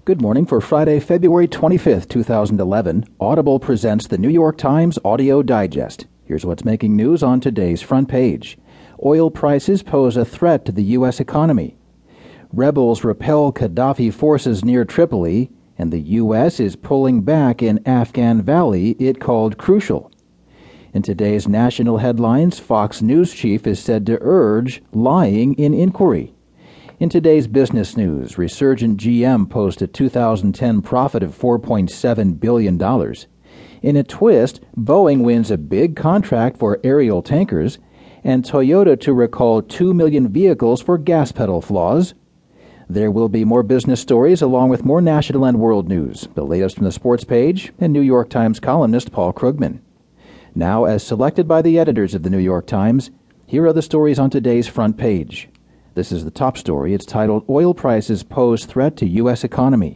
Good morning for Friday, February 25th, 2011. Audible presents the New York Times Audio Digest. Here's what's making news on today's front page. Oil prices pose a threat to the U.S. economy. Rebels repel Gaddafi forces near Tripoli, and the U.S. is pulling back in Afghan Valley it called crucial. In today's national headlines, Fox News chief is said to urge lying in inquiry. In today's business news, resurgent GM posts a 2010 profit of $4.7 billion. In a twist, Boeing wins a big contract for aerial tankers, and Toyota to recall 2 million vehicles for gas pedal flaws. There will be more business stories along with more national and world news, the latest from the sports page, and New York Times columnist Paul Krugman. Now, as selected by the editors of the New York Times, here are the stories on today's front page. This is the top story. It's titled, Oil Prices Pose Threat to U.S. Economy.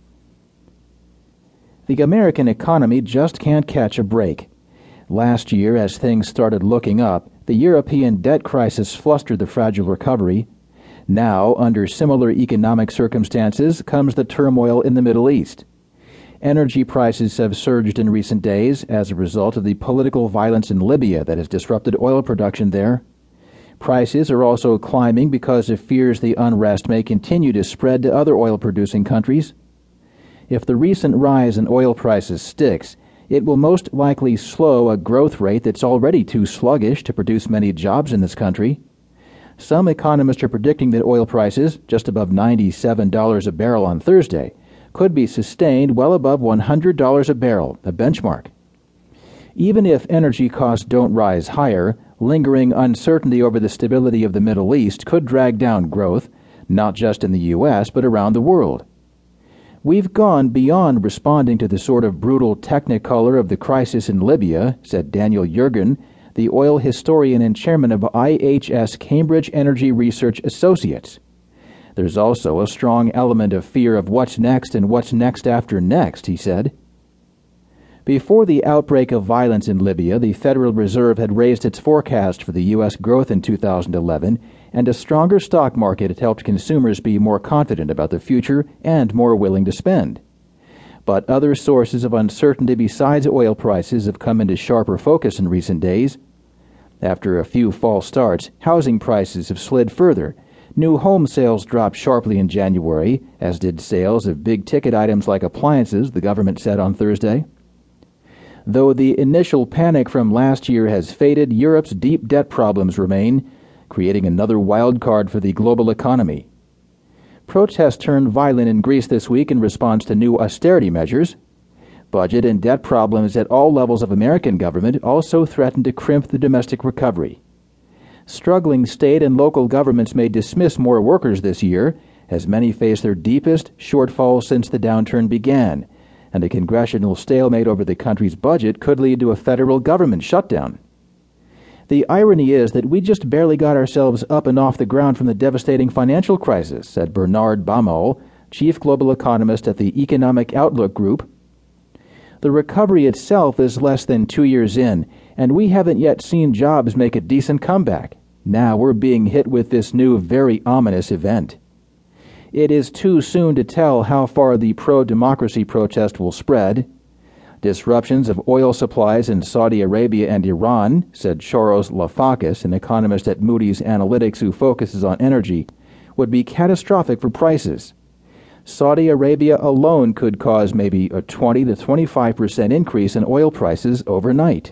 The American economy just can't catch a break. Last year, as things started looking up, the European debt crisis flustered the fragile recovery. Now, under similar economic circumstances, comes the turmoil in the Middle East. Energy prices have surged in recent days as a result of the political violence in Libya that has disrupted oil production there. Prices are also climbing because of fears the unrest may continue to spread to other oil-producing countries. If the recent rise in oil prices sticks, it will most likely slow a growth rate that's already too sluggish to produce many jobs in this country. Some economists are predicting that oil prices, just above $97 a barrel on Thursday, could be sustained well above $100 a barrel, a benchmark. Even if energy costs don't rise higher, lingering uncertainty over the stability of the Middle East could drag down growth, not just in the U.S., but around the world. We've gone beyond responding to the sort of brutal technicolor of the crisis in Libya, said Daniel Yergin, the oil historian and chairman of IHS Cambridge Energy Research Associates. There's also a strong element of fear of what's next and what's next after next, he said. Before the outbreak of violence in Libya, the Federal Reserve had raised its forecast for the U.S. growth in 2011, and a stronger stock market had helped consumers be more confident about the future and more willing to spend. But other sources of uncertainty besides oil prices have come into sharper focus in recent days. After a few false starts, housing prices have slid further. New home sales dropped sharply in January, as did sales of big-ticket items like appliances, the government said on Thursday. Though the initial panic from last year has faded, Europe's deep debt problems remain, creating another wild card for the global economy. Protests turned violent in Greece this week in response to new austerity measures. Budget and debt problems at all levels of American government also threaten to crimp the domestic recovery. Struggling state and local governments may dismiss more workers this year, as many face their deepest shortfall since the downturn began, and a congressional stalemate over the country's budget could lead to a federal government shutdown. The irony is that we just barely got ourselves up and off the ground from the devastating financial crisis, said Bernard Baumol, chief global economist at the Economic Outlook Group. The recovery itself is less than 2 years in, and we haven't yet seen jobs make a decent comeback. Now we're being hit with this new, very ominous event. It is too soon to tell how far the pro-democracy protest will spread. Disruptions of oil supplies in Saudi Arabia and Iran, said Shoros Lafakis, an economist at Moody's Analytics who focuses on energy, would be catastrophic for prices. Saudi Arabia alone could cause maybe a 20 to 25% increase in oil prices overnight.